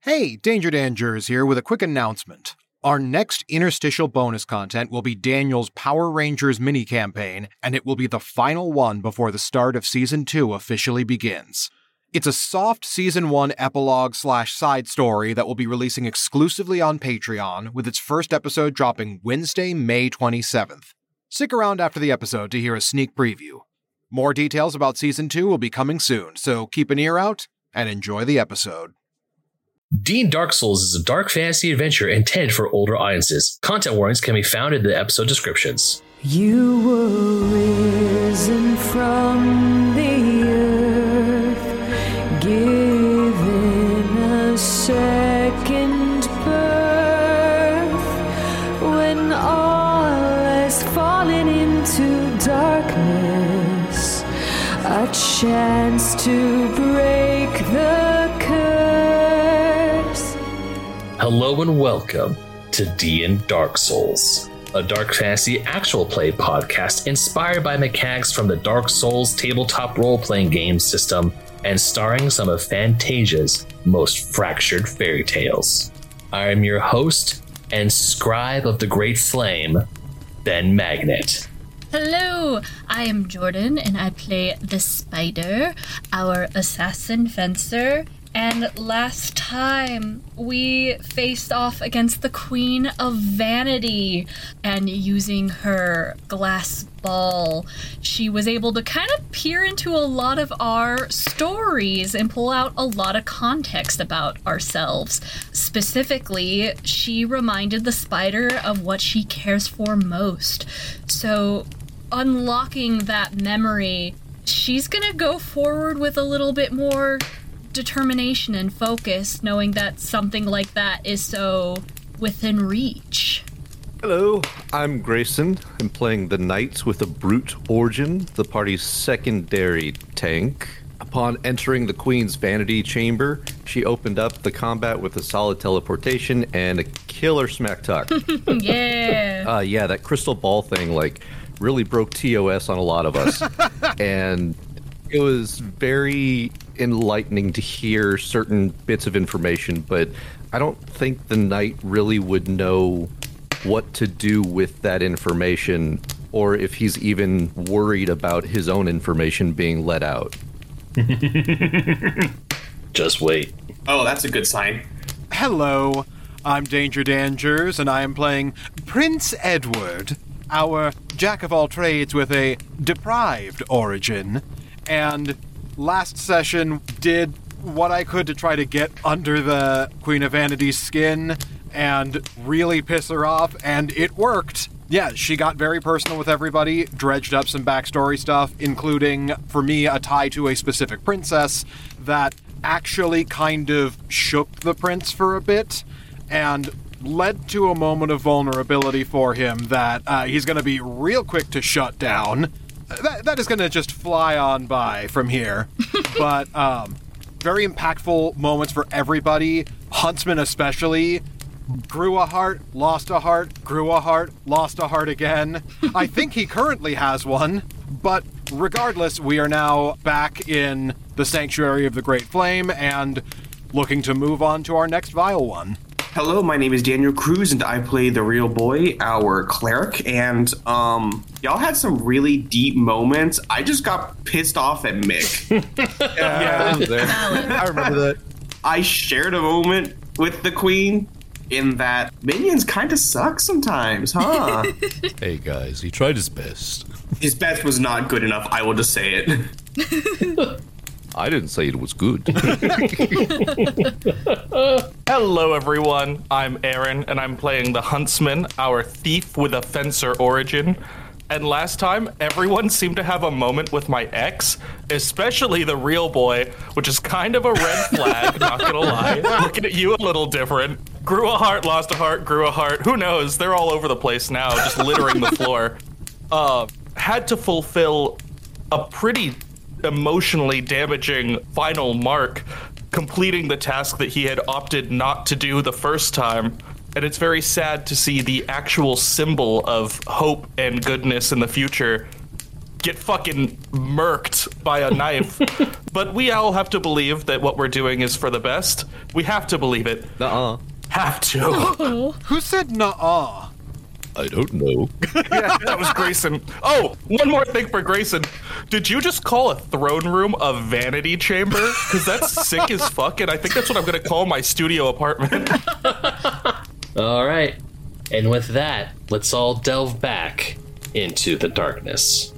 Hey, Danger Dangers here with a quick announcement. Our next interstitial bonus content will be Daniel's Power Rangers mini-campaign, and it will be the final one before the start of Season 2 officially begins. It's a soft Season 1 epilogue/side story that will be releasing exclusively on Patreon, with its first episode dropping Wednesday, May 27th. Stick around after the episode to hear a sneak preview. More details about Season 2 will be coming soon, so keep an ear out and enjoy the episode. D&D Dark Souls is a dark fantasy adventure intended for older audiences. Content warnings can be found in the episode descriptions. You were risen from the earth, given a second birth, when all has fallen into darkness, a chance to break the curse. Hello and welcome to D&D Dark Souls, a dark fantasy actual play podcast inspired by mechanics from the Dark Souls tabletop role-playing game system and starring some of Fantasia's most fractured fairy tales. I am your host and scribe of the Great Flame, Ben Magnet. Hello, I am Jordan and I play the Spider, our assassin fencer. And last time, we faced off against the Queen of Vanity, and using her glass ball, she was able to kind of peer into a lot of our stories and pull out a lot of context about ourselves. Specifically, she reminded the Spider of what she cares for most. So, unlocking that memory, she's gonna go forward with a little bit more determination and focus, knowing that something like that is so within reach. Hello, I'm Grayson. I'm playing the Knight with a Brute Origin, the party's secondary tank. Upon entering the Queen's Vanity Chamber, she opened up the combat with a solid teleportation and a killer smack tuck. Yeah. Yeah, that crystal ball thing, really broke TOS on a lot of us. And it was very enlightening to hear certain bits of information, but I don't think the Knight really would know what to do with that information, or if he's even worried about his own information being let out. Just wait. Oh, that's a good sign. Hello, I'm Danger Dangers, and I am playing Prince Edward, our jack-of-all-trades with a deprived origin. And last session did what I could to try to get under the Queen of Vanity's skin and really piss her off, and it worked. Yeah, she got very personal with everybody, dredged up some backstory stuff, including, for me, a tie to a specific princess that actually kind of shook the prince for a bit, and led to a moment of vulnerability for him that he's going to be real quick to shut down. That is going to just fly on by from here. But very impactful moments for everybody. Huntsman especially. Grew a heart, lost a heart, grew a heart, lost a heart again. I think he currently has one. But regardless, we are now back in the Sanctuary of the Great Flame and looking to move on to our next vile one. Hello, my name is Daniel Cruz, and I play the real boy, our cleric, and, y'all had some really deep moments. I just got pissed off at Mick. Yeah, I was there. I remember that. I shared a moment with the queen in that minions kind of suck sometimes, huh? Hey guys, he tried his best. His best was not good enough, I will just say it. I didn't say it was good. Hello, everyone. I'm Aaron, and I'm playing the Huntsman, our thief with a fencer origin. And last time, everyone seemed to have a moment with my ex, especially the real boy, which is kind of a red flag, not gonna lie. Looking at you a little different. Grew a heart, lost a heart, grew a heart. Who knows? They're all over the place now, just littering the floor. Had to fulfill a pretty emotionally damaging final mark, completing the task that he had opted not to do the first time. And it's very sad to see the actual symbol of hope and goodness in the future get fucking murked by a knife. But we all have to believe that what we're doing is for the best. We have to believe it. Nuh-uh. Have to. Who said nuh-uh? I don't know. That was Grayson. Oh, one more thing for Grayson. Did you just call a throne room a vanity chamber? Because that's sick as fuck, and I think that's what I'm going to call my studio apartment. All right. And with that, let's all delve back into the darkness.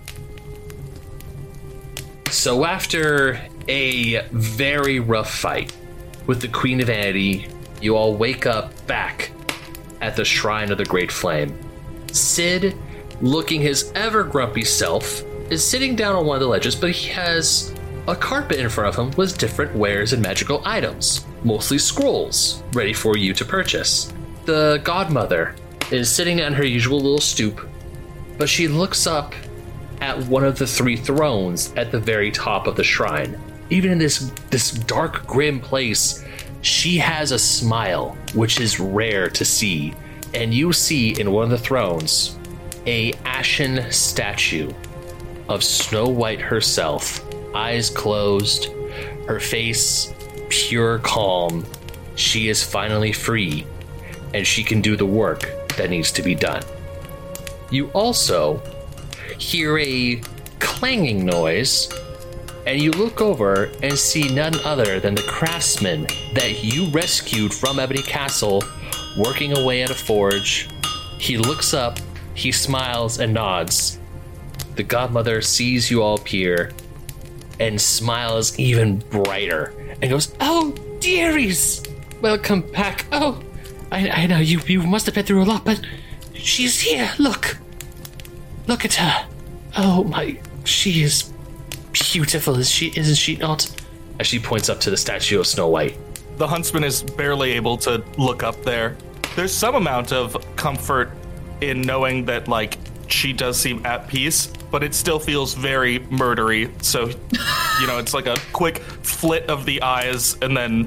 So after a very rough fight with the Queen of Vanity, you all wake up back at the Shrine of the Great Flame. Sid, looking his ever grumpy self, is sitting down on one of the ledges, but he has a carpet in front of him with different wares and magical items, mostly scrolls, ready for you to purchase. The Godmother is sitting on her usual little stoop, but she looks up at one of the 3 thrones at the very top of the shrine. Even in this dark, grim place, she has a smile, which is rare to see, and you see in one of the thrones a ashen statue of Snow White herself, eyes closed, her face pure calm. She is finally free, and she can do the work that needs to be done. You also hear a clanging noise, and you look over and see none other than the craftsman that you rescued from Ebony Castle, working away at a forge. He looks up, he smiles and nods. The Godmother sees you all appear and smiles even brighter and goes, "Oh, dearies, welcome back. Oh, I know you must have been through a lot, but she's here. Look at her. Oh my, she is beautiful, isn't she not?" As she points up to the statue of Snow White. The huntsman is barely able to look up there. There's some amount of comfort in knowing that, like, she does seem at peace, but it still feels very murdery. So, you know, it's like a quick flit of the eyes, and then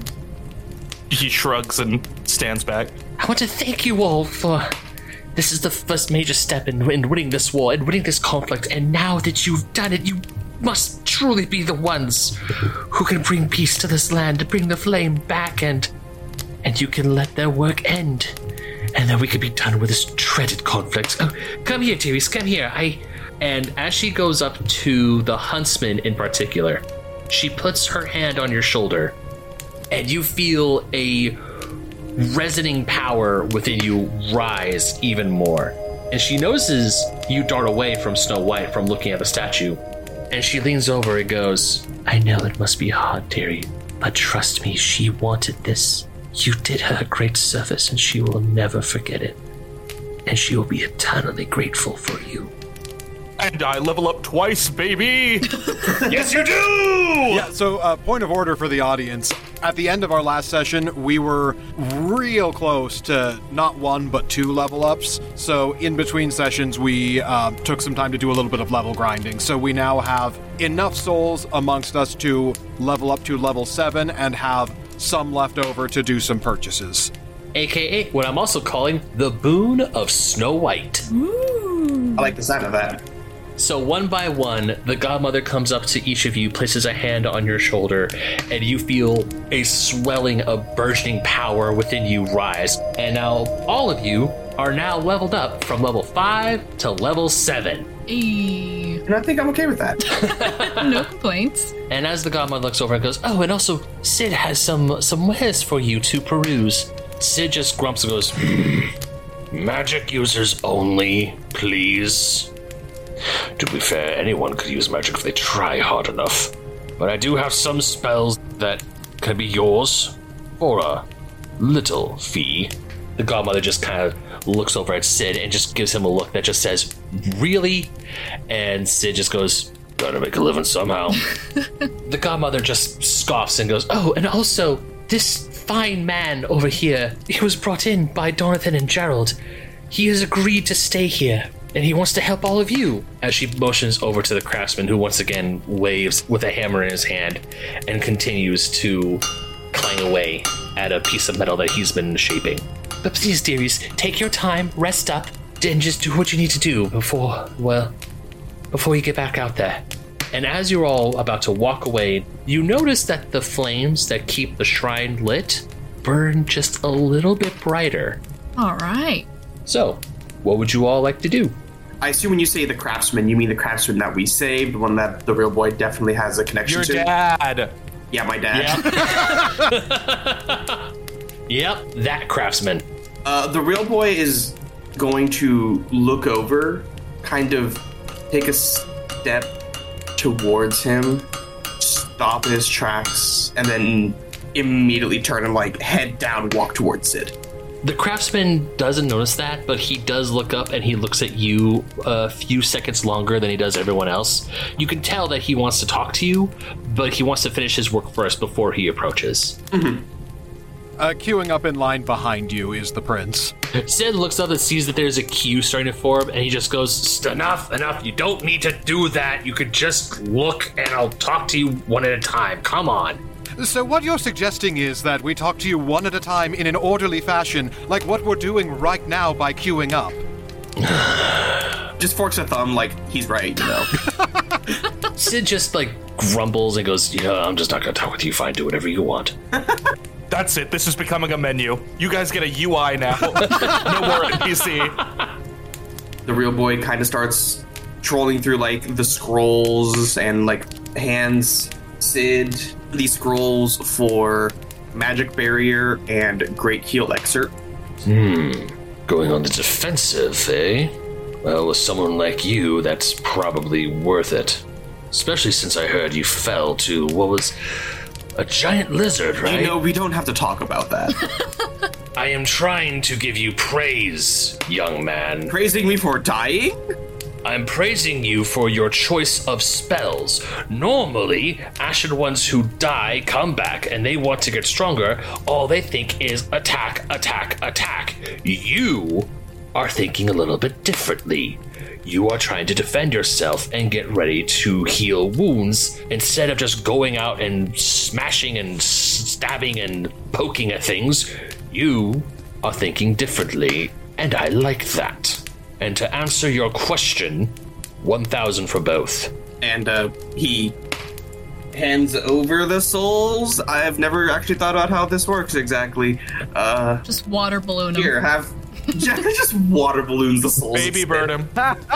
he shrugs and stands back. "I want to thank you all for... This is the first major step in winning this war, and winning this conflict, and now that you've done it, you must truly be the ones who can bring peace to this land, to bring the flame back, and you can let their work end. And then we can be done with this dreaded conflict. Oh, come here, dearies, come here. And as she goes up to the huntsman in particular, she puts her hand on your shoulder, and you feel a resonating power within you rise even more. And she notices you dart away from Snow White from looking at the statue. And she leans over and goes, "I know it must be hard, dearie, but trust me, she wanted this. You did her a great service, and she will never forget it. And she will be eternally grateful for you." And I level up twice, baby! Yes, you do! Yeah, so point of order for the audience. At the end of our last session, we were real close to not 1, but 2 level ups. So in between sessions, we took some time to do a little bit of level grinding. So we now have enough souls amongst us to level up to level 7 and have some left over to do some purchases. AKA what I'm also calling the Boon of Snow White. I like the sound of that. So one by one, the Godmother comes up to each of you, places a hand on your shoulder, and you feel a swelling of burgeoning power within you rise. And now all of you are now leveled up from level 5 to level 7. And I think I'm okay with that. No complaints. And as the Godmother looks over and goes, "Oh, and also Sid has some wares for you to peruse." Sid just grumps and goes, "Magic users only, please." To be fair, anyone could use magic if they try hard enough. But I do have some spells that can be yours for a little fee. The Godmother just kind of looks over at Sid and just gives him a look that just says, "Really?" And Sid just goes, "Gotta make a living somehow." The Godmother just scoffs and goes, "Oh, and also, this fine man over here, he was brought in by Donathan and Gerald. He has agreed to stay here, and he wants to help all of you." As she motions over to the craftsman, who once again waves with a hammer in his hand and continues to clang away at a piece of metal that he's been shaping. "But please, dearies, take your time, rest up, and just do what you need to do before, well, before you get back out there. And as you're all about to walk away, you notice that the flames that keep the shrine lit burn just a little bit brighter. All right. So, what would you all like to do? I assume when you say the craftsman, you mean the craftsman that we saved, the one that the real boy definitely has a connection Your to? dad. Yeah, my dad. Yep, that craftsman. The real boy is going to look over, kind of take a step towards him, stop in his tracks, and then immediately turn and head down, walk towards Sid. The craftsman doesn't notice that, but he does look up and he looks at you a few seconds longer than he does everyone else. You can tell that he wants to talk to you, but he wants to finish his work first before he approaches. Mm-hmm. Queuing up in line behind you is the prince. Sid looks up and sees that there's a queue starting to form, and he just goes, enough, you don't need to do that. You could just look and I'll talk to you one at a time. Come on. So what you're suggesting is that we talk to you one at a time in an orderly fashion, like what we're doing right now by queuing up. Just forks a thumb he's right, Sid just grumbles and goes, I'm just not gonna talk with you. Fine, do whatever you want. That's it. This is becoming a menu. You guys get a UI now. No more NPC. The real boy kind of starts trolling through the scrolls and hands Sid these scrolls for Magic Barrier and Great Key Elixir. Going on the defensive, eh? Well, with someone like you, that's probably worth it. Especially since I heard you fell to, what was, a giant lizard, right? We don't have to talk about that. I am trying to give you praise, young man. Praising me for dying? I'm praising you for your choice of spells. Normally, Ashen ones who die come back and they want to get stronger. All they think is attack, attack, attack. You are thinking a little bit differently. You are trying to defend yourself and get ready to heal wounds instead of just going out and smashing and stabbing and poking at things. You are thinking differently, and I like that. And to answer your question, 1,000 for both. And he hands over the souls. I've never actually thought about how this works exactly. Just water balloon him. Here, have just water balloons the souls. Baby bird him.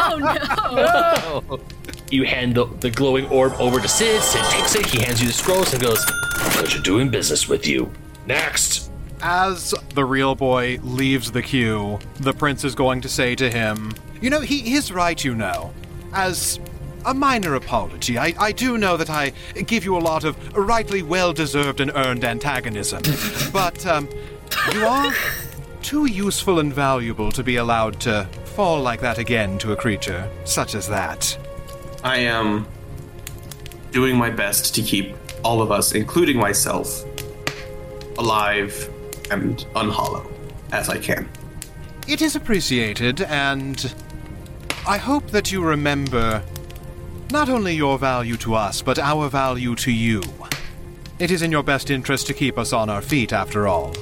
Oh no! You hand the glowing orb over to Sid. Sid takes it. He hands you the scrolls and goes, "Pleasure doing business with you. Next." As the real boy leaves the queue, the prince is going to say to him, he is right, As a minor apology, I do know that I give you a lot of rightly well-deserved and earned antagonism, but you are too useful and valuable to be allowed to fall like that again to a creature such as that. I am doing my best to keep all of us, including myself, alive and unhollow as I can. It is appreciated, and I hope that you remember not only your value to us, but our value to you. It is in your best interest to keep us on our feet, after all.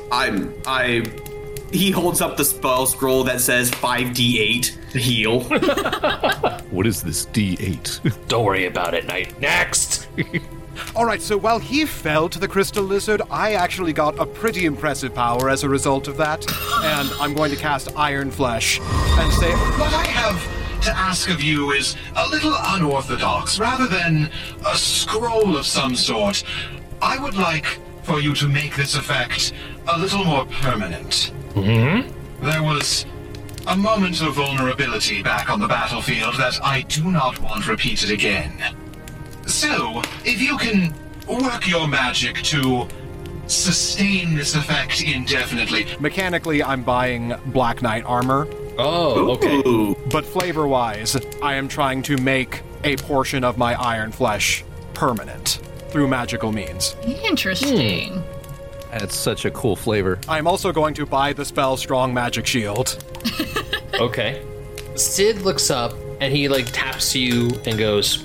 He holds up the spell scroll that says 5d8 heal. What is this D8? Don't worry about it, Knight. Next! Alright, so while he fell to the crystal lizard, I actually got a pretty impressive power as a result of that. And I'm going to cast Iron Flesh and say, what I have to ask of you is a little unorthodox. Rather than a scroll of some sort, I would like for you to make this effect a little more permanent. Mm-hmm. There was a moment of vulnerability back on the battlefield that I do not want repeated again. So, if you can work your magic to sustain this effect indefinitely. Mechanically, I'm buying Black Knight armor. Oh, okay. Ooh. But flavor-wise, I am trying to make a portion of my Iron Flesh permanent through magical means. Interesting. That's such a cool flavor. I'm also going to buy the spell Strong Magic Shield. Okay. Sid looks up and he taps you and goes,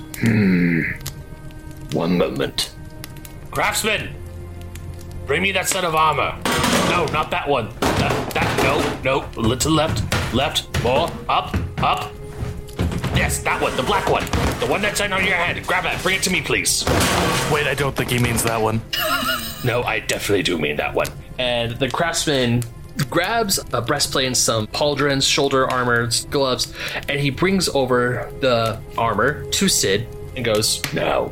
one moment. Craftsman! Bring me that set of armor. No, not that one. No. A little left, more, up. Yes, that one, the black one. The one that's on your head. Grab that. Bring it to me, please. Wait, I don't think he means that one. No, I definitely do mean that one. And the craftsman grabs a breastplate and some pauldrons, shoulder armor, gloves, and he brings over the armor to Sid and goes, now,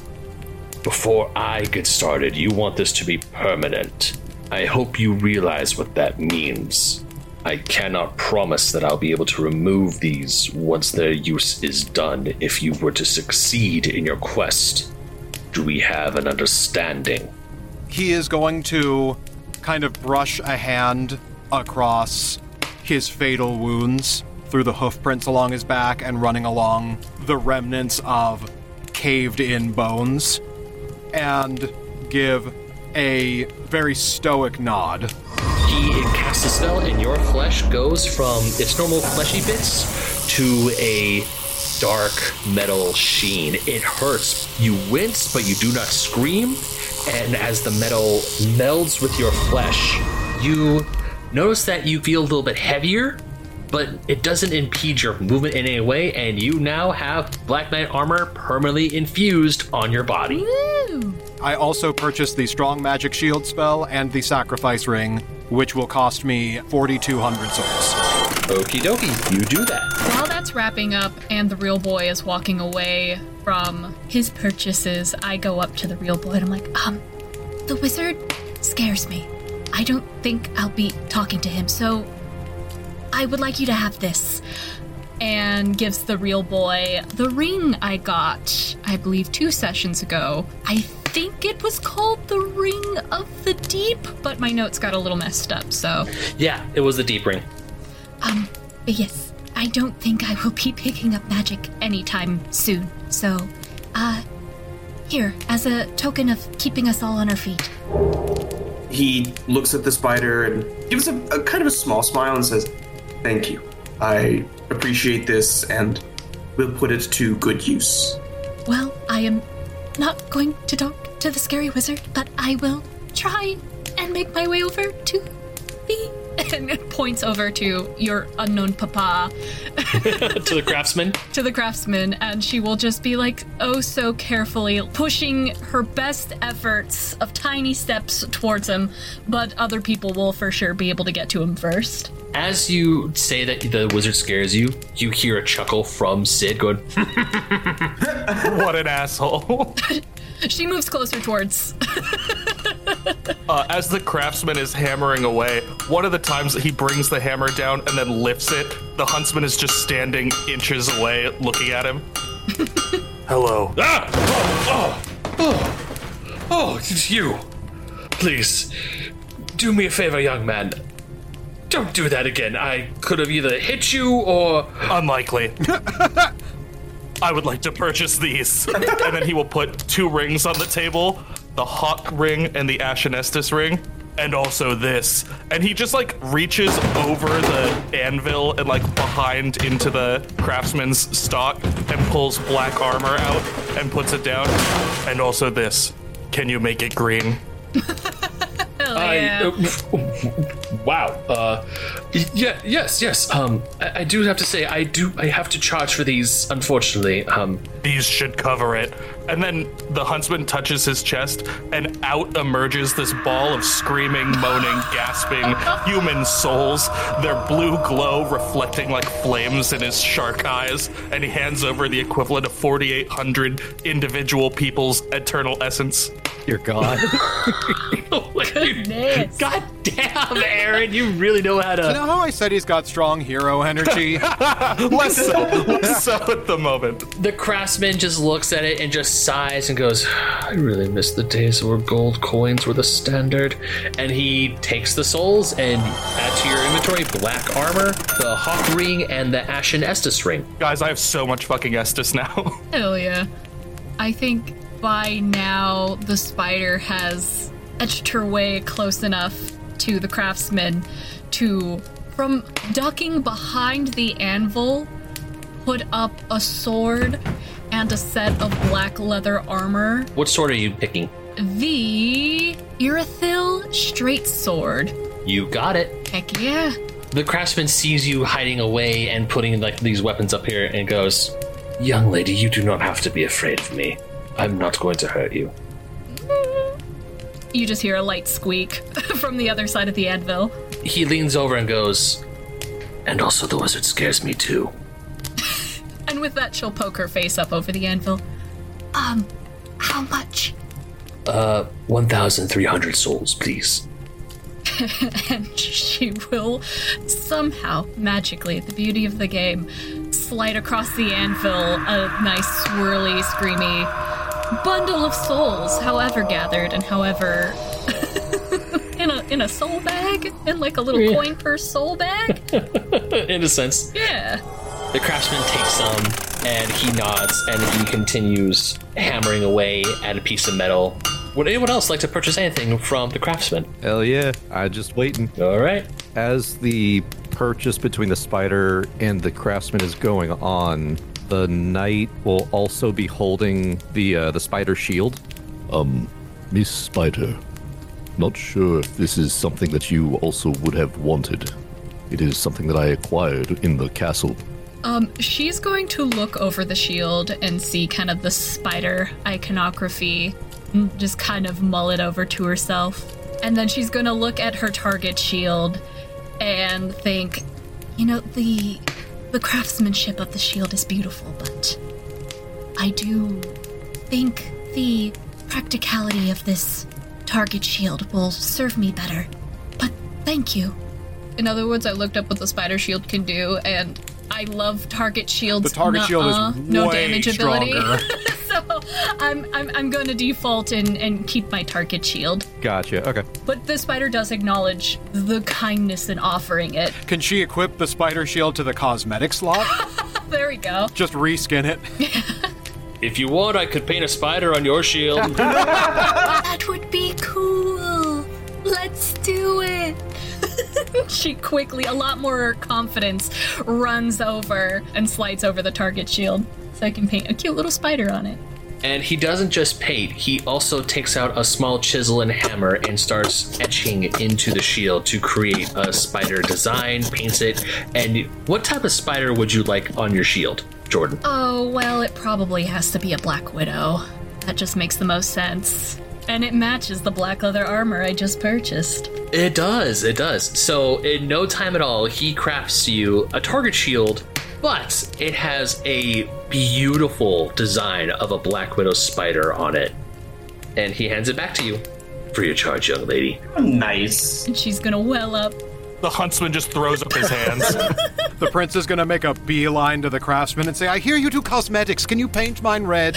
before I get started, you want this to be permanent. I hope you realize what that means. I cannot promise that I'll be able to remove these once their use is done if you were to succeed in your quest. Do we have an understanding? He is going to kind of brush a hand across his fatal wounds through the hoof prints along his back and running along the remnants of caved-in bones, and give a very stoic nod. He casts a spell, and your flesh goes from its normal fleshy bits to a dark metal sheen. It hurts. You wince, but you do not scream. And as the metal melds with your flesh, you notice that you feel a little bit heavier, but it doesn't impede your movement in any way, and you now have Black Knight armor permanently infused on your body. Woo! I also purchased the Strong Magic Shield spell and the Sacrifice Ring, which will cost me 4,200 souls. Okie dokie, you do that. While that's wrapping up and the real boy is walking away from his purchases, I go up to the real boy and I'm like, the wizard scares me. I don't think I'll be talking to him, so I would like you to have this. And gives the real boy the ring I got, I believe 2 sessions ago. I think it was called the Ring of the Deep, but my notes got a little messed up, so. Yeah, it was the deep ring. But yes, I don't think I will be picking up magic anytime soon. So, here, as a token of keeping us all on our feet. He looks at the spider and gives a kind of a small smile and says, thank you. I appreciate this and will put it to good use. Well, I am not going to talk to the scary wizard, but I will try and make my way over to the... And it points over to your unknown papa. To the craftsman? To the craftsman, and she will just be like, oh so carefully, pushing her best efforts of tiny steps towards him, but other people will for sure be able to get to him first. As you say that the wizard scares you, you hear a chuckle from Sid going, What an asshole. She moves closer towards... As the craftsman is hammering away, one of the times that he brings the hammer down and then lifts it, the huntsman is just standing inches away looking at him. Hello. it's you. Please, do me a favor, young man. Don't do that again. I could have either hit you or... Unlikely. I would like to purchase these. And then he will put 2 rings on the table, the Hawk ring and the Ashen Estus ring, and also this. And he just like reaches over the anvil and like behind into the craftsman's stock and pulls black armor out and puts it down. And also this. Can you make it green? Wow. Yes. I do have to say, I have to charge for these, unfortunately. These should cover it. And then the huntsman touches his chest, and out emerges this ball of screaming, moaning, gasping human souls, their blue glow reflecting like flames in his shark eyes, and he hands over the equivalent of 4,800 individual people's eternal essence. Dear God. Goodness. God damn, Aaron, you really know how You to... know how I said he's got strong hero energy? Less so at the moment. The craftsman just looks at it and just sighs and goes, I really miss the days where gold coins were the standard. And he takes the souls and add to your inventory black armor, the Hawk ring, and the Ashen Estus ring. Guys, I have so much fucking Estus now. Hell yeah. I think by now the spider has edged her way close enough to the craftsman to, from ducking behind the anvil, put up a sword and a set of black leather armor. What sword are you picking? The Irithyll Straight Sword. You got it. Heck yeah. The craftsman sees you hiding away and putting like these weapons up here and goes, "Young lady, you do not have to be afraid of me. I'm not going to hurt you." You just hear a light squeak from the other side of the anvil. He leans over and goes, "And also the wizard scares me too." And with that, she'll poke her face up over the anvil. How much? 1,300 souls, please. And she will somehow, magically, the beauty of the game, slide across the anvil a nice swirly, screamy bundle of souls, however gathered and however in a soul bag, in like a little coin purse soul bag. In a sense. Yeah. The craftsman takes some and he nods and he continues hammering away at a piece of metal. Would anyone else like to purchase anything from the craftsman? Hell yeah, I'm just waiting. All right. As the purchase between the spider and the craftsman is going on, the knight will also be holding the spider shield. Miss Spider, not sure if this is something that you also would have wanted. It is something that I acquired in the castle. She's going to look over the shield and see kind of the spider iconography and just kind of mull it over to herself. And then she's going to look at her target shield and think, you know, the craftsmanship of the shield is beautiful, but I do think the practicality of this target shield will serve me better. But thank you. In other words, I looked up what the spider shield can do, and I love target shields. The target shield is no way damage stronger. ability. So I'm going to default and keep my target shield. Gotcha, okay. But the spider does acknowledge the kindness in offering it. Can she equip the spider shield to the cosmetic slot? There we go. Just reskin it. If you want, I could paint a spider on your shield. That would be cool. Let's do it. She quickly, a lot more confidence, runs over and slides over the target shield so I can paint a cute little spider on it. And he doesn't just paint, he also takes out a small chisel and hammer and starts etching into the shield to create a spider design, paints it. And what type of spider would you like on your shield, Jordan? Oh, well, it probably has to be a Black Widow. That just makes the most sense. And it matches the black leather armor I just purchased. It does. So in no time at all, he crafts you a target shield, but it has a beautiful design of a Black Widow spider on it. And he hands it back to you. For your charge, young lady. Nice. And she's gonna well up. The huntsman just throws up his hands. The prince is going to make a beeline to the craftsman and say, "I hear you do cosmetics. Can you paint mine red?"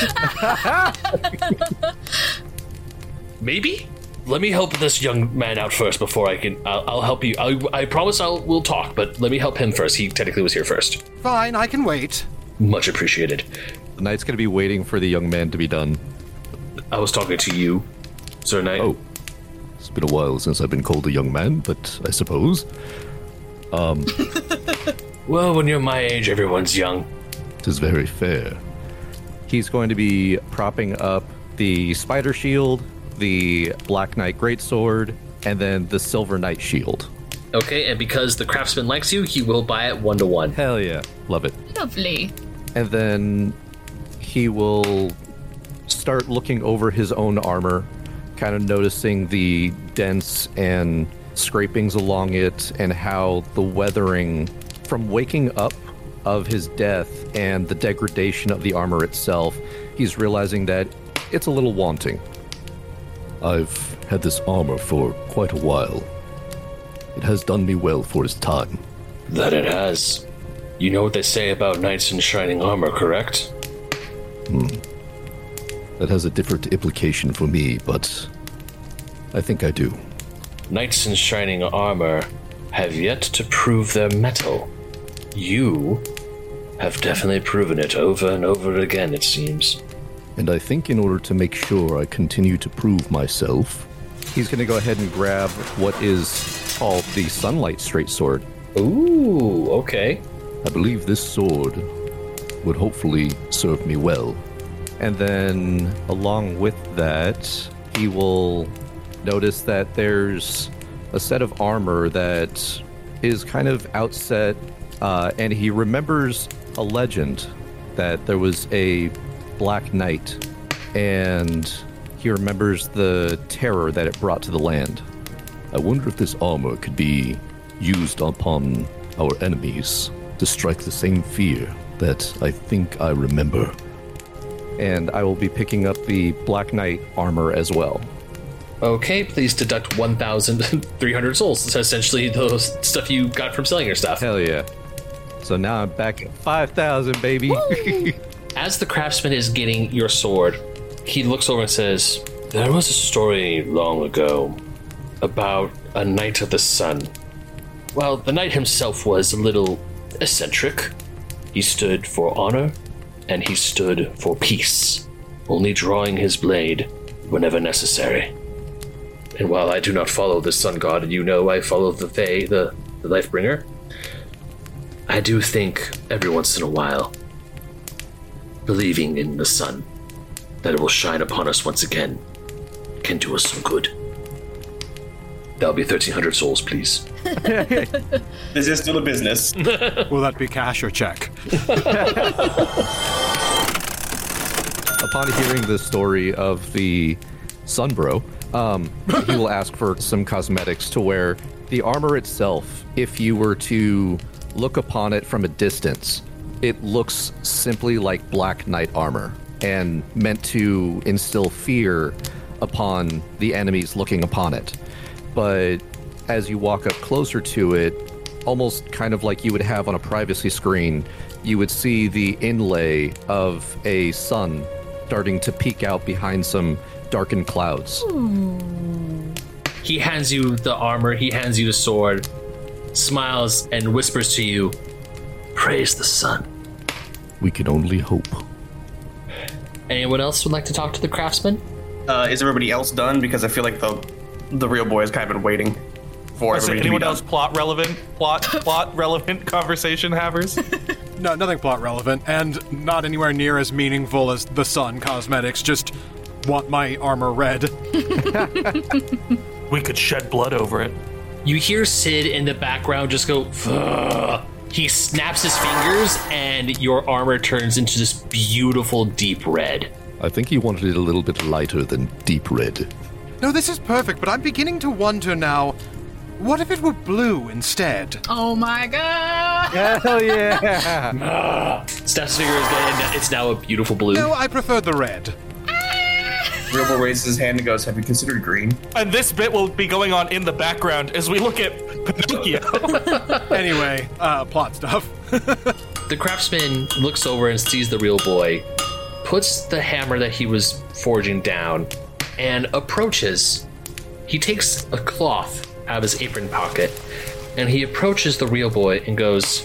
Maybe? Let me help this young man out first before I can... I'll help you. I promise we'll talk, but let me help him first. He technically was here first. Fine, I can wait. Much appreciated. The knight's going to be waiting for the young man to be done. I was talking to you, Sir Knight. Oh, it's been a while since I've been called a young man, but I suppose. Well, when you're my age, everyone's young. It is very fair. He's going to be propping up the spider shield, the Black Knight Greatsword, and then the Silver Knight shield. Okay, and because the craftsman likes you, he will buy it 1-to-1. Hell yeah. Love it. Lovely. And then he will start looking over his own armor, kind of noticing the dents and scrapings along it and how the weathering from waking up of his death and the degradation of the armor itself, he's realizing that it's a little wanting. I've had this armor for quite a while. It has done me well for its time. That it has. You know what they say about knights in shining armor, correct? That has a different implication for me, but I think I do. Knights in shining armor have yet to prove their mettle. You have definitely proven it over and over again, it seems. And I think in order to make sure I continue to prove myself, He's going to go ahead and grab what is called the Sunlight Straight Sword. Ooh, okay. I believe this sword would hopefully serve me well. And then along with that, he will notice that there's a set of armor that is kind of outset, and he remembers a legend that there was a Black Knight, and he remembers the terror that it brought to the land. I wonder if this armor could be used upon our enemies to strike the same fear that I think I remember. And I will be picking up the Black Knight armor as well. Okay, please deduct 1,300 souls. It's essentially the stuff you got from selling your stuff. Hell yeah. So now I'm back at 5,000, baby. As the craftsman is getting your sword, he looks over and says, "There was a story long ago about a Knight of the Sun. Well, the knight himself was a little eccentric. He stood for honor, and he stood for peace, only drawing his blade whenever necessary. And while I do not follow the sun god, and you know I follow the Fae, the Lifebringer, I do think every once in a while, believing in the sun, that it will shine upon us once again, can do us some good. That'll be 1,300 souls, please." This is still a business. Will that be cash or check? Upon hearing the story of the Sunbro, he will ask for some cosmetics to where the armor itself, if you were to look upon it from a distance, it looks simply like Black Knight armor and meant to instill fear upon the enemies looking upon it. But as you walk up closer to it, almost kind of like you would have on a privacy screen, you would see the inlay of a sun starting to peek out behind some darkened clouds. He hands you the armor, he hands you the sword, smiles, and whispers to you, "Praise the sun." We can only hope. Anyone else would like to talk to the craftsman? Is everybody else done? Because I feel like the real boy has kind of been waiting for Is everybody to be anyone done. else plot relevant conversation havers? No, nothing plot relevant, and not anywhere near as meaningful as the sun cosmetics. Just want my armor red. We could shed blood over it. You hear Sid in the background just go, "Ugh." He snaps his fingers, and your armor turns into this beautiful deep red. I think he wanted it a little bit lighter than deep red. No, this is perfect, but I'm beginning to wonder now, what if it were blue instead? Oh my god! Hell yeah! Snaps his fingers again, and it's now a beautiful blue. No, I prefer the red. Real boy raises his hand and goes, "Have you considered green?" And this bit will be going on in the background as we look at Pinocchio. Anyway, plot stuff. The craftsman looks over and sees the real boy, puts the hammer that he was forging down, and approaches. He takes a cloth out of his apron pocket, and he approaches the real boy and goes,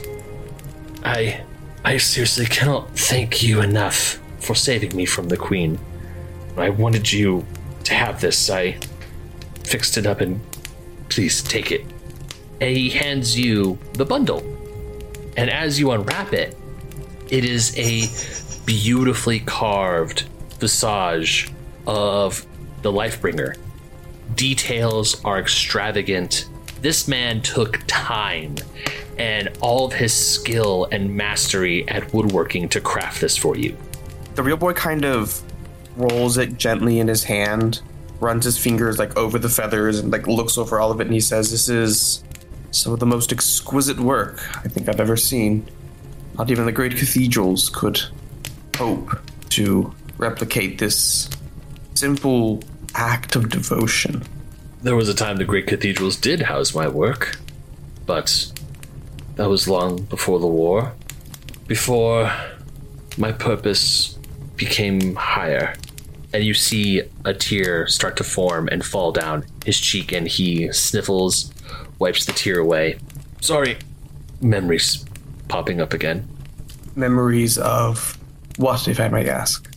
I seriously cannot thank you enough for saving me from the queen. I wanted you to have this. I fixed it up, and please take it." And he hands you the bundle. And as you unwrap it, it is a beautifully carved visage of the Lifebringer. Details are extravagant. This man took time and all of his skill and mastery at woodworking to craft this for you. The real boy kind of rolls it gently in his hand, runs his fingers like over the feathers, and like looks over all of it, and he says, "This is some of the most exquisite work I think I've ever seen. Not even the great cathedrals could hope to replicate this simple act of devotion." There was a time the great cathedrals did house my work, but that was long before the war, before my purpose became higher. And you see a tear start to form and fall down his cheek, and he sniffles, wipes the tear away. "Sorry." Memories popping up again. Memories of what, if I may ask?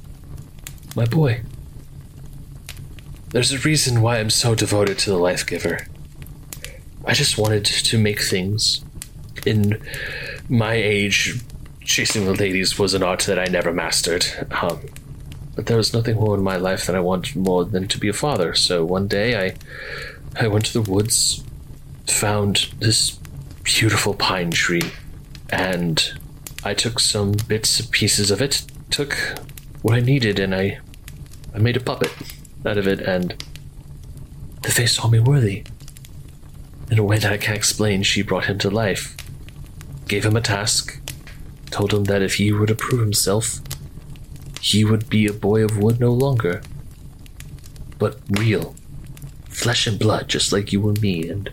My boy. There's a reason why I'm so devoted to the Life Giver. I just wanted to make things. In my age, chasing the ladies was an art that I never mastered. But there was nothing more in my life that I wanted more than to be a father. So one day I went to the woods, found this beautiful pine tree, and I took some bits and pieces of it, took what I needed, and I made a puppet out of it, and the Fae saw me worthy. In a way that I can't explain, she brought him to life, gave him a task, told him that if he were to prove himself, he would be a boy of wood no longer, but real, flesh and blood, just like you and me, and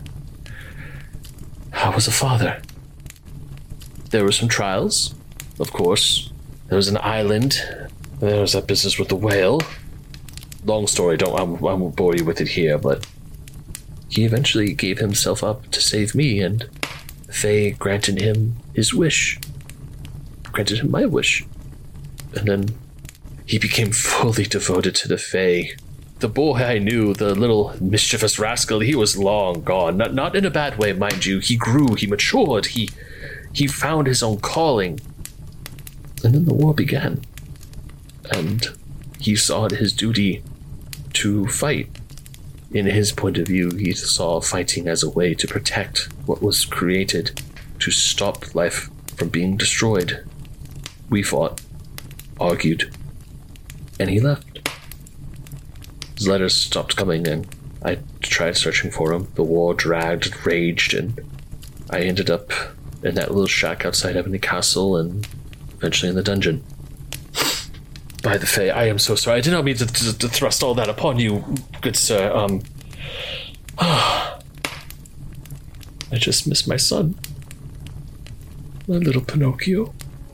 I was a father. There were some trials, of course. There was an island. There was that business with the whale. Long story, I won't bore you with it here, but he eventually gave himself up to save me, and the Fae granted him his wish. Granted him my wish. And then he became fully devoted to the Fae. The boy I knew, the little mischievous rascal, he was long gone. Not in a bad way, mind you. He grew, he matured, he found his own calling. And then the war began. And he saw it his duty to fight. In his point of view, he saw fighting as a way to protect what was created, to stop life from being destroyed. We fought, argued, and he left. His letters stopped coming, and I tried searching for him. The war dragged, raged, and I ended up in that little shack outside Ebony Castle, and eventually in the dungeon. By the Fae, I am so sorry. I did not mean to thrust all that upon you, good sir. I just miss my son. My little Pinocchio.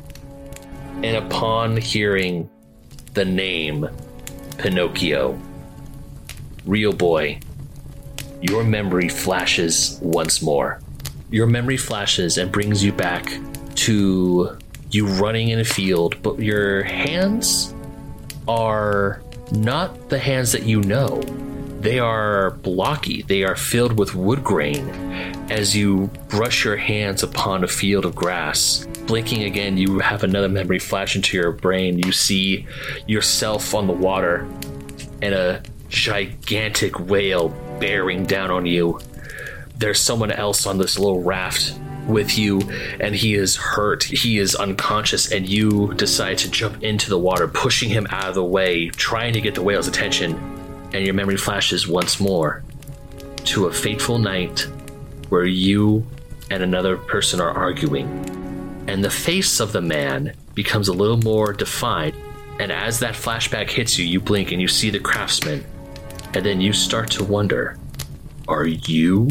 And upon hearing the name Pinocchio, real boy, your memory flashes once more. Your memory flashes and brings you back to you running in a field, but your hands are not the hands that you know. They are blocky. They are filled with wood grain. As you brush your hands upon a field of grass, blinking again, you have another memory flash into your brain. You see yourself on the water and a gigantic whale bearing down on you. There's someone else on this little raft with you, and he is hurt. He is unconscious, and you decide to jump into the water, pushing him out of the way, trying to get the whale's attention. And your memory flashes once more to a fateful night where you and another person are arguing. And the face of the man becomes a little more defined. And as that flashback hits you, you blink and you see the craftsman. And then you start to wonder, are you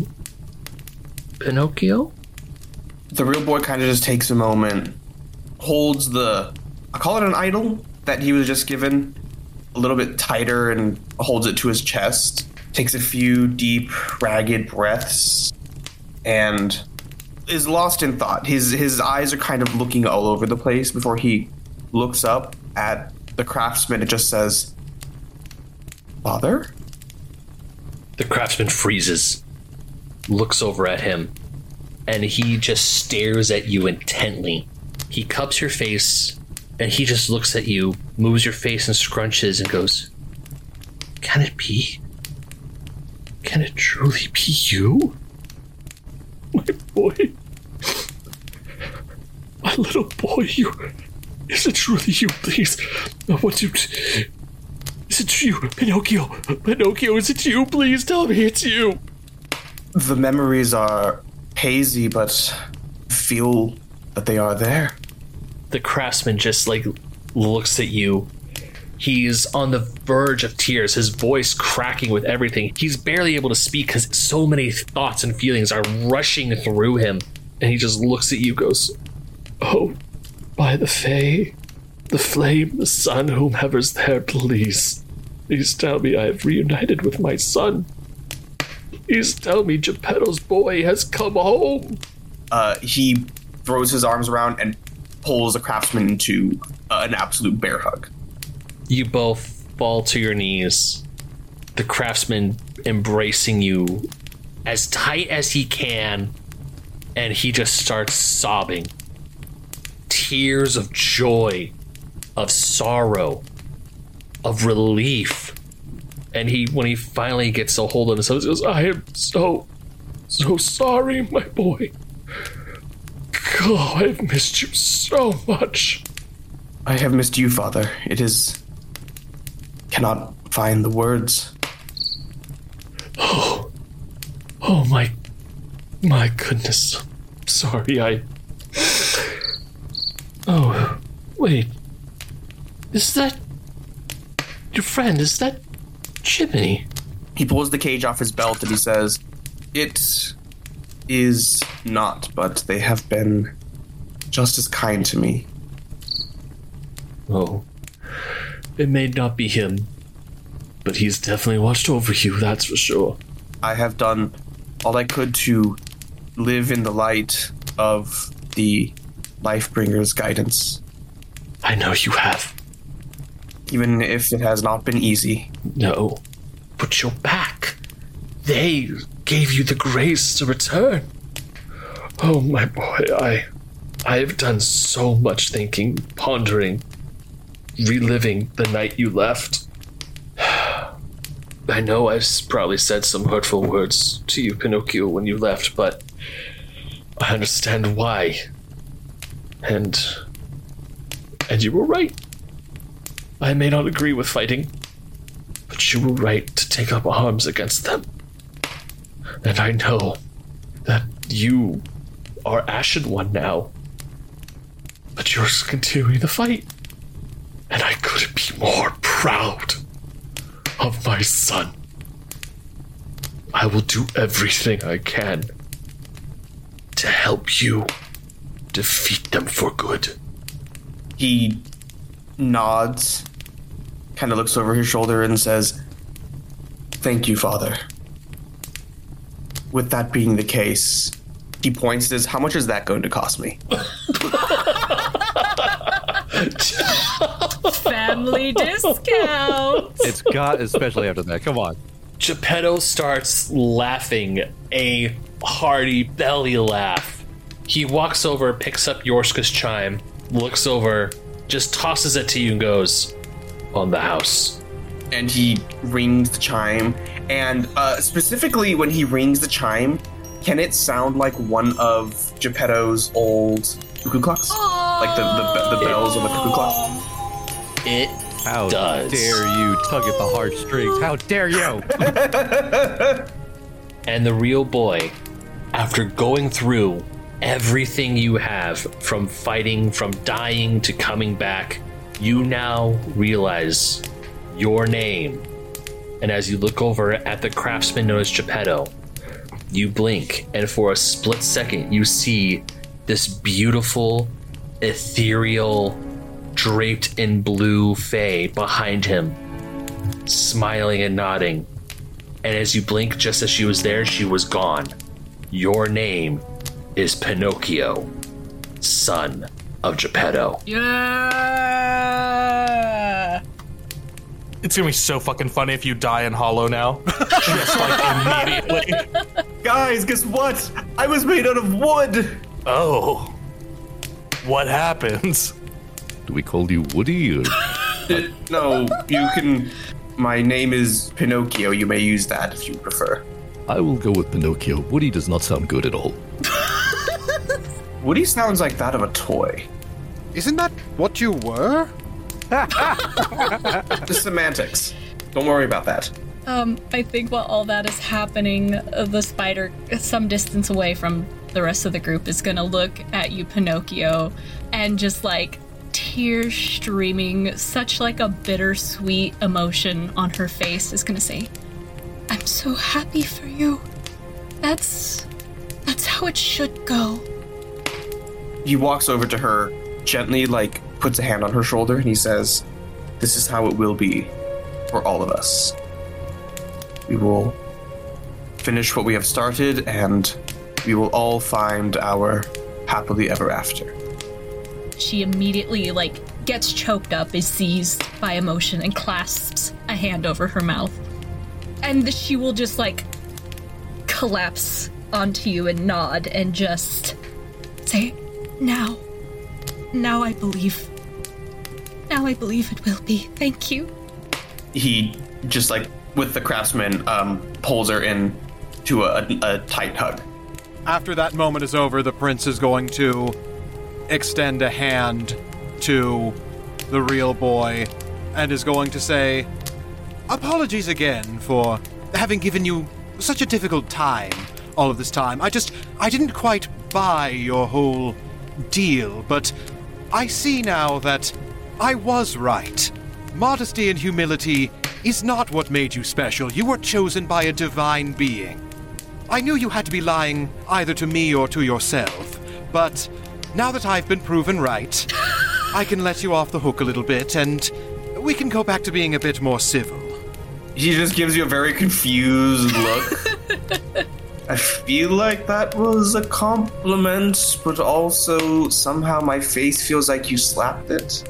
Pinocchio? The real boy kind of just takes a moment, holds I call it an idol that he was just given, a little bit tighter, and holds it to his chest, takes a few deep, ragged breaths, and is lost in thought. His eyes are kind of looking all over the place before he looks up at the craftsman. It just says, "Father?" The craftsman freezes, looks over at him, and he just stares at you intently. He cups your face, and he just looks at you, moves your face and scrunches and goes, "Can it be? Can it truly be you? My boy. My little boy, is it truly you, please? Is it you, Pinocchio? Pinocchio, is it you? Please tell me it's you." The memories are hazy, but feel that they are there. The craftsman just looks at you. He's on the verge of tears, his voice cracking with everything. He's barely able to speak because so many thoughts and feelings are rushing through him. And he just looks at you, goes, "Oh, by the Fae, the flame, the sun, whomever's there, please tell me I have reunited with my son. Please tell me Geppetto's boy has come home." He throws his arms around and pulls the craftsman into an absolute bear hug. You both fall to your knees, the craftsman embracing you as tight as he can, and he just starts sobbing. Tears of joy, of sorrow, of relief. And when he finally gets a hold of himself, he goes, "I am so sorry, my boy. Oh, I've missed you so much. I have missed you, Father. Cannot find the words. Oh, my goodness. Sorry, Oh, wait. Is that your friend? Is that Jiminy? He pulls the cage off his belt and he says, "It is not, but they have been just as kind to me." Oh, it may not be him, but he's definitely watched over you, that's for sure. I have done all I could to live in the light of the Lifebringer's guidance. I know you have. Even if it has not been easy. No, but you're back. They gave you the grace to return. Oh, my boy, I have done so much thinking, pondering, reliving the night you left. I know I've probably said some hurtful words to you, Pinocchio, when you left, but I understand why. And you were right. I may not agree with fighting, but you were right to take up arms against them. And I know that you are Ashen One now, but you're continuing the fight. And I couldn't be more proud of my son. I will do everything I can to help you defeat them for good. He nods, kind of looks over his shoulder and says, "Thank you, Father." With that being the case, he points to how much is that going to cost me? Family discount. It's got, especially after that. Come on. Geppetto starts laughing, a hearty belly laugh. He walks over, picks up Yorska's chime, looks over, just tosses it to you and goes, "On the house." And he rings the chime. And specifically when he rings the chime, can it sound like one of Geppetto's old cuckoo clocks? Like the bells of the cuckoo clock? It How does. dare you tug at the heartstrings? How dare you? And the real boy, after going through everything you have, from fighting, from dying to coming back, you now realize your name. And as you look over at the craftsman known as Geppetto, you blink, and for a split second, you see this beautiful, ethereal, draped in blue fae behind him, smiling and nodding. And as you blink, just as she was there, she was gone. Your name is Pinocchio, son of Geppetto. Yeah. It's gonna be so fucking funny if you die in Hollow now. Just like immediately. Guys, guess what? I was made out of wood! Oh. What happens? Do we call you Woody or No, you can... My name is Pinocchio. You may use that if you prefer. I will go with Pinocchio. Woody does not sound good at all. Woody sounds like that of a toy. Isn't that what you were? The semantics. Don't worry about that. I think while all that is happening, the spider, some distance away from the rest of the group, is gonna look at you, Pinocchio, and just like tears streaming, such like a bittersweet emotion on her face, is gonna say, "I'm so happy for you. That's how it should go." He walks over to her, gently, like, puts a hand on her shoulder, and he says, "This is how it will be for all of us. We will finish what we have started, and we will all find our happily ever after." She immediately, like, gets choked up, is seized by emotion, and clasps a hand over her mouth. And she will just, like, collapse onto you and nod and just say, Now I believe. Now I believe it will be. Thank you." He, just like with the craftsman, pulls her in to a tight hug. After that moment is over, the prince is going to extend a hand to the real boy and is going to say, apologies again for having given you such a difficult time all of this time. I didn't quite buy your whole deal, but I see now that I was right. Modesty and humility is not what made you special. You were chosen by a divine being. I knew you had to be lying either to me or to yourself, but now that I've been proven right, I can let you off the hook a little bit, and we can go back to being a bit more civil. He just gives you a very confused look. I feel like that was a compliment, but also somehow my face feels like you slapped it.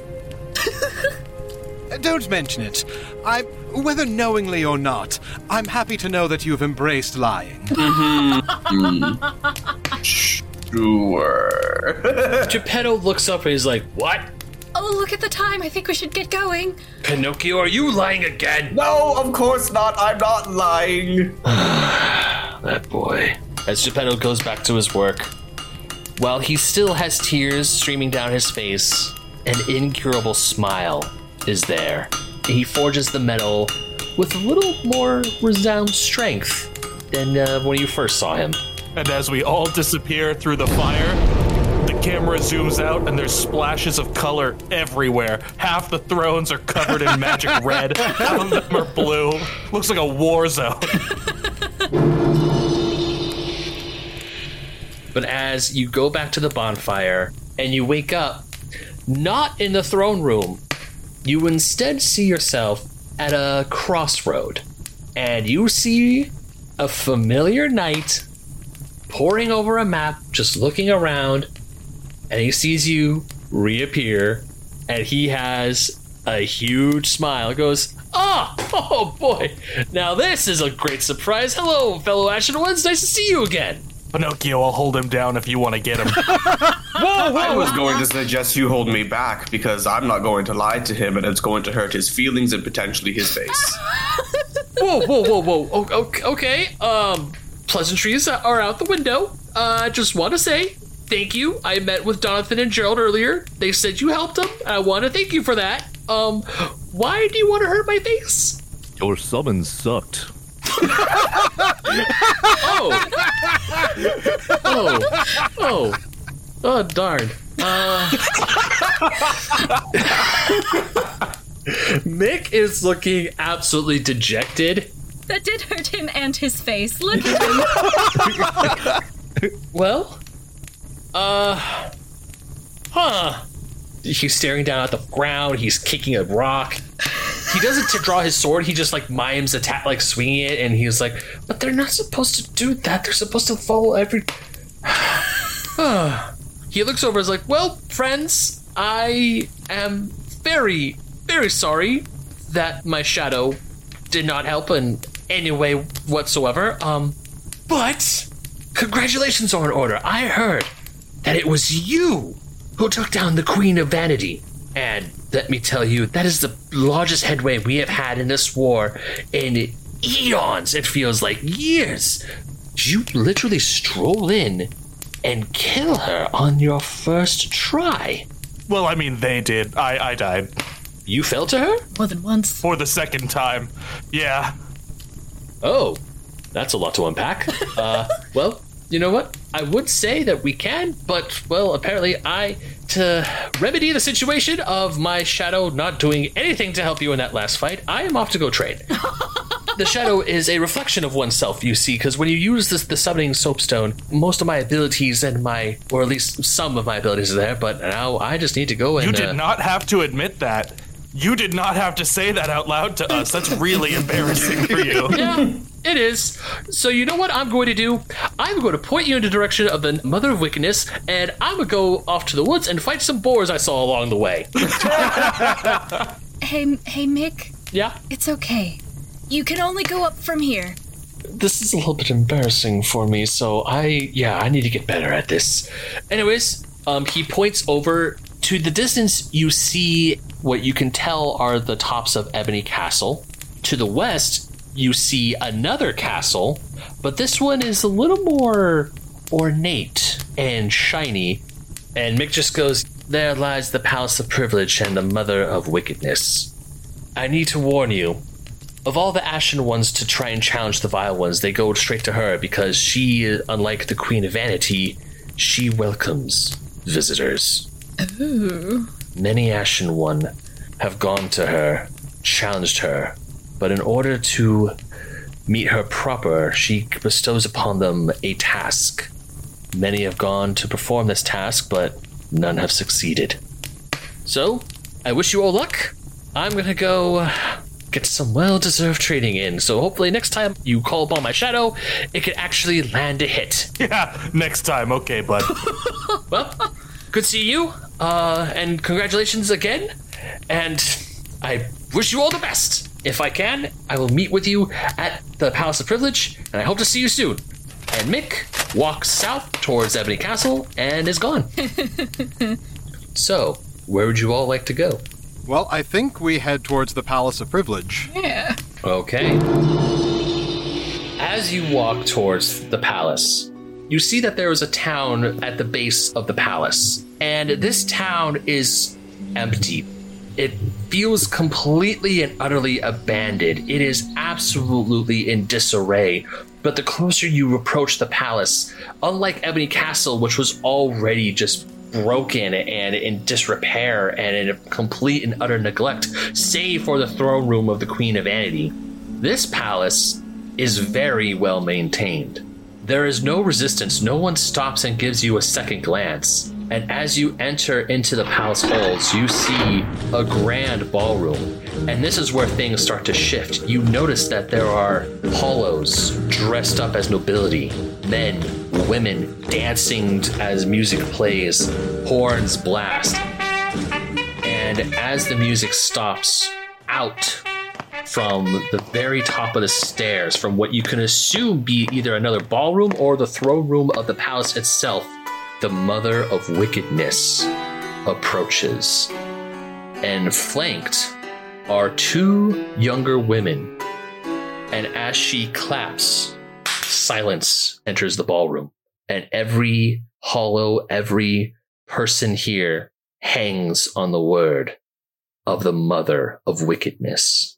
Don't mention it. Whether knowingly or not, I'm happy to know that you've embraced lying. Sure. Geppetto looks up and he's like, what? Oh, look at the time. I think we should get going. Pinocchio, are you lying again? No, of course not. I'm not lying. That boy. As Geppetto goes back to his work, while he still has tears streaming down his face, an incurable smile is there. He forges the metal with a little more resound strength than when you first saw him. And as we all disappear through the fire, the camera zooms out and there's splashes of color everywhere. Half the thrones are covered in magic red, half of them are blue. Looks like a war zone. But as you go back to the bonfire and you wake up, not in the throne room, you instead see yourself at a crossroad. And you see a familiar knight poring over a map, just looking around, and he sees you reappear, and he has a huge smile. Goes, oh boy, now this is a great surprise. Hello, fellow Ashen Ones, nice to see you again. Pinocchio, I'll hold him down if you want to get him. I was going to suggest you hold me back because I'm not going to lie to him and it's going to hurt his feelings and potentially his face. Whoa. Okay. Pleasantries are out the window. I just want to say thank you. I met with Jonathan and Gerald earlier. They said you helped them. I want to thank you for that. Why do you want to hurt my face? Your summons sucked. Oh, darn. Mick is looking absolutely dejected. That did hurt him and his face. Look at him. Well, He's staring down at the ground. He's kicking a rock. He doesn't draw his sword. He just mimes attack, swinging it, and he's like, "But they're not supposed to do that. They're supposed to follow every." He looks over and is like, "Well, friends, I am very, very sorry that my shadow did not help in any way whatsoever. But congratulations are in order. I heard that it was you who took down the Queen of Vanity. And let me tell you, that is the largest headway we have had in this war in eons. It feels like years. You literally stroll in and kill her on your first try." Well, I mean, they did. I died. You fell to her? More than once. For the second time. Yeah. Oh, that's a lot to unpack. Well, you know what? I would say that we can, but, well, apparently to remedy the situation of my shadow not doing anything to help you in that last fight, I am off to go train. The shadow is a reflection of oneself, you see, because when you use the summoning soapstone, most of my abilities or at least some of my abilities are there, but now I just need to go and... You did not have to admit that. You did not have to say that out loud to us. That's really embarrassing for you. Yeah, it is. So you know what I'm going to do? I'm going to point you in the direction of the Mother of Wickedness, and I'm going to go off to the woods and fight some boars I saw along the way. Hey, Mick. Yeah? It's okay. You can only go up from here. This is a little bit embarrassing for me, so I need to get better at this. Anyways, he points over to the distance. You see what you can tell are the tops of Ebony Castle. To the west, you see another castle, but this one is a little more ornate and shiny. And Mick just goes, "There lies the Palace of Privilege and the Mother of Wickedness. I need to warn you, of all the Ashen ones to try and challenge the Vile ones, they go straight to her because she, unlike the Queen of Vanity, she welcomes visitors. Ooh. Many Ashen one have gone to her, challenged her, but in order to meet her proper, she bestows upon them a task. Many have gone to perform this task, but none have succeeded. So, I wish you all luck. I'm gonna go get some well-deserved training in, so hopefully next time you call upon my shadow, it can actually land a hit." Yeah, next time. Okay, bud. Well, good to see you, and congratulations again, and I wish you all the best. If I can, I will meet with you at the Palace of Privilege, and I hope to see you soon. And Mick walks south towards Ebony Castle and is gone. So, where would you all like to go? Well, I think we head towards the Palace of Privilege. Yeah. Okay. As you walk towards the palace, you see that there is a town at the base of the palace, and this town is empty. It feels completely and utterly abandoned. It is absolutely in disarray. But the closer you approach the palace, unlike Ebony Castle, which was already just broken and in disrepair and in complete and utter neglect, save for the throne room of the Queen of Vanity, this palace is very well maintained. There is no resistance. No one stops and gives you a second glance. And as you enter into the palace halls, you see a grand ballroom. And this is where things start to shift. You notice that there are hollows dressed up as nobility, men, women dancing as music plays, horns blast. And as the music stops, out from the very top of the stairs, from what you can assume be either another ballroom or the throne room of the palace itself, the Mother of Wickedness approaches. And flanked are two younger women. And as she claps, silence enters the ballroom. And every hollow, every person here hangs on the word of the Mother of Wickedness.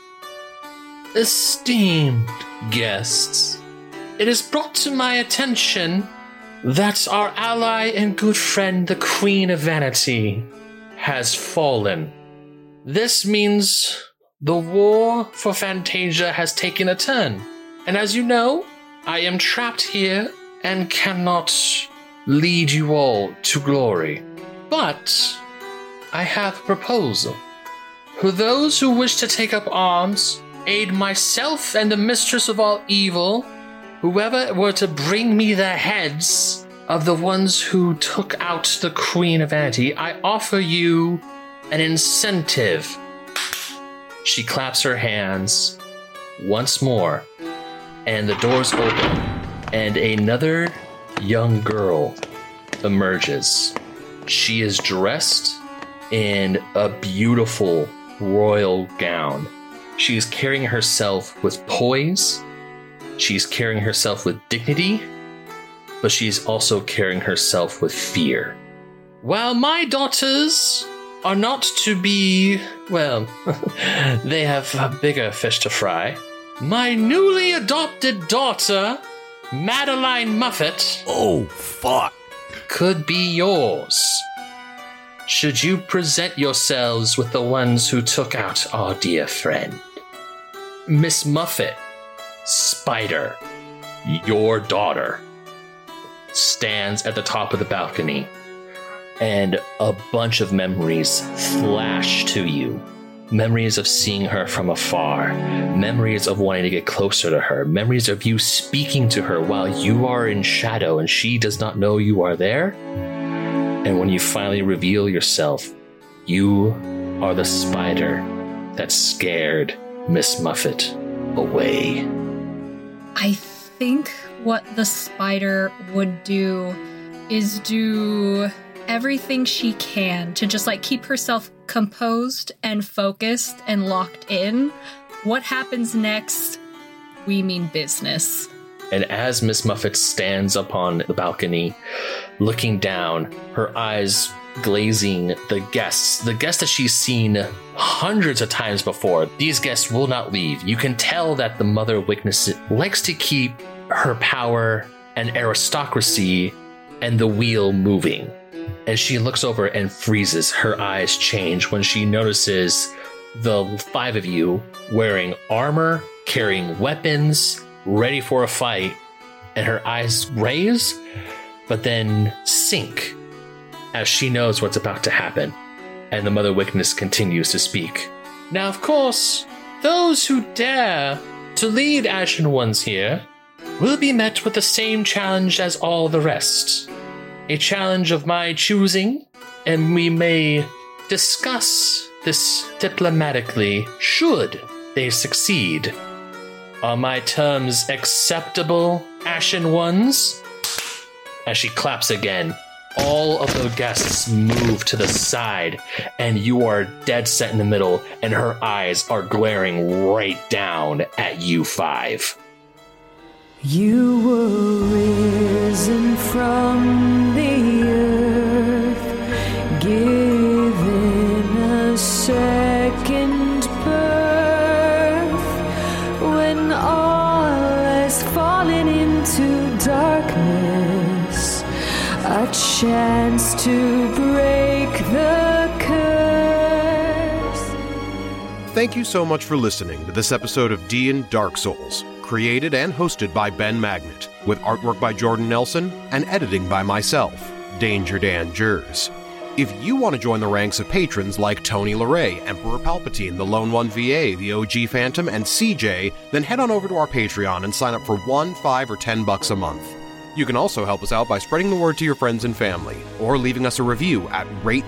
"Esteemed guests, it is brought to my attention that our ally and good friend, the Queen of Vanity, has fallen. This means the war for Fantasia has taken a turn. And as you know, I am trapped here and cannot lead you all to glory. But I have a proposal. For those who wish to take up arms, aid myself and the mistress of all evil, whoever were to bring me the heads of the ones who took out the Queen of Vanity, I offer you an incentive." She claps her hands once more, and the doors open, and another young girl emerges. She is dressed in a beautiful royal gown. She is carrying herself with poise. She's carrying herself with dignity, but she's also carrying herself with fear. "While my daughters are not to be, well, they have bigger fish to fry, my newly adopted daughter, Madeline Muffet, Oh, fuck. could be yours. Should you present yourselves with the ones who took out our dear friend. Miss Muffet, Spider, your daughter, stands at the top of the balcony, and a bunch of memories flash to you. Memories of seeing her from afar, memories of wanting to get closer to her, memories of you speaking to her while you are in shadow and she does not know you are there. And when you finally reveal yourself, you are the spider that scared Miss Muffet away. I think what the spider would do is do everything she can to just like keep herself composed and focused and locked in. What happens next? We mean business. And as Miss Muffet stands upon the balcony, looking down, her eyes glazing the guests that she's seen hundreds of times before. These guests will not leave. You can tell that the Mother of Weakness likes to keep her power and aristocracy and the wheel moving. And she looks over and freezes. Her eyes change when she notices the 5 of you wearing armor, carrying weapons, ready for a fight, and her eyes raise, but then sink as she knows what's about to happen. And the Mother Wickedness continues to speak. Now, of course, those who dare to lead Ashen Ones here will be met with the same challenge as all the rest. A challenge of my choosing, and we may discuss this diplomatically should they succeed. Are my terms acceptable, Ashen Ones? As she claps again, all of the guests move to the side, and you are dead set in the middle, and her eyes are glaring right down at you 5. You were risen from the earth, given a second birth, when all has fallen into darkness, a chance to break the curse. Thank you so much for listening to this episode of D&D Dark Souls, created and hosted by Ben Magnet, with artwork by Jordan Nelson and editing by myself, Danger Dan Jers. If you want to join the ranks of patrons like Tony LeRae, Emperor Palpatine, the Lone One VA, the OG Phantom, and CJ, then head on over to our Patreon and sign up for $1, $5, or $10 a month. You can also help us out by spreading the word to your friends and family, or leaving us a review at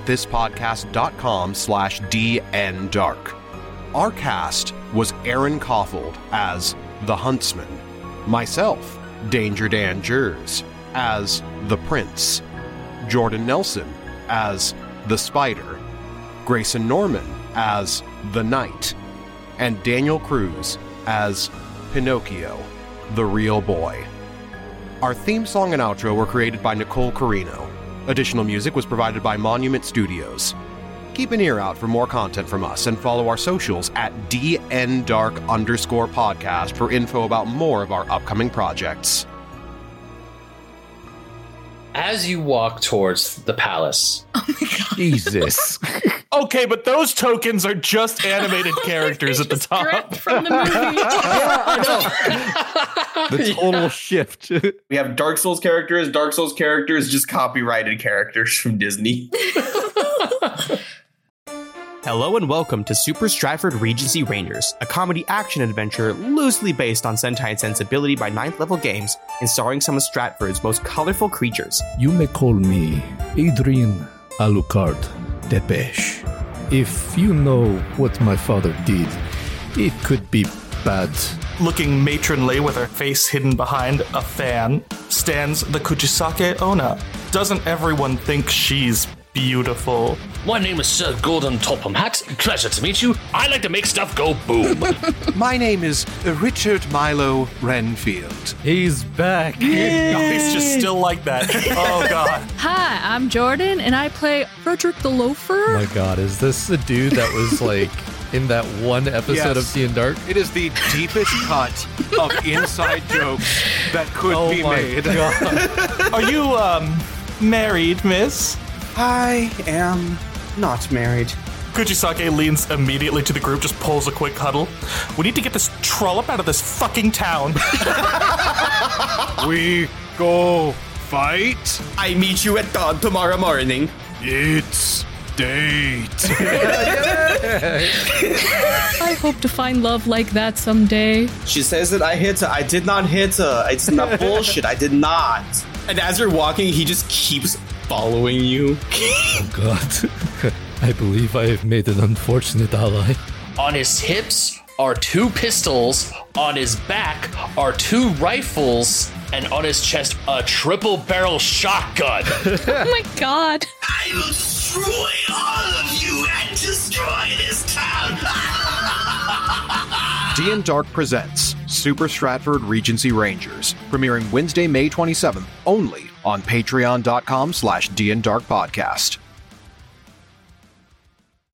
ratethispodcast.com/dndark. Our cast was Aaron Koffold as The Huntsman, myself, Danger Dan Jers, as The Prince, Jordan Nelson as The Spider, Grayson Norman as The Knight, and Daniel Cruz as Pinocchio, the real boy. Our theme song and outro were created by Nicole Carino. Additional music was provided by Monument Studios. Keep an ear out for more content from us and follow our socials at DNDark_podcast for info about more of our upcoming projects. As you walk towards the palace, Jesus. Okay, but those tokens are just animated characters at the top. Ripped from the movie. The total shift. We have Dark Souls characters, just copyrighted characters from Disney. Hello and welcome to Super Stratford Regency Rangers, a comedy action adventure loosely based on Sentai and Sensibility by 9th Level Games and starring some of Stratford's most colorful creatures. You may call me Adrian Alucard Depeche. If you know what my father did, it could be bad. Looking matronly with her face hidden behind a fan stands the Kuchisake Onna. Doesn't everyone think she's beautiful? my name is Sir Gordon Topham Hatt. Pleasure to meet you. I like to make stuff go boom. My name is Richard Milo Renfield. He's back. No, he's just still like that. Oh, God. Hi, I'm Jordan, and I play Frederick the Loafer. Oh my God, is this the dude that was like in that one episode of D&D Dark? It is the deepest cut of inside jokes that could be made. God. Are you, married, miss? I am not married. Kuchisake leans immediately to the group, just pulls a quick huddle. We need to get this trollop out of this fucking town. We go fight? I meet you at dawn tomorrow morning. It's date. I hope to find love like that someday. She says that I hit her. I did not hit her. It's not bullshit. I did not. And as you're walking, he just keeps following you. Oh God. I believe I have made an unfortunate ally. On his hips are 2 pistols, on his back are 2 rifles, and on his chest a triple barrel shotgun. Oh my God. I will destroy all of you and destroy this town. D&D Dark presents Super Stratford Regency Rangers, premiering Wednesday, May 27th, only on patreon.com/DNDarkPodcast.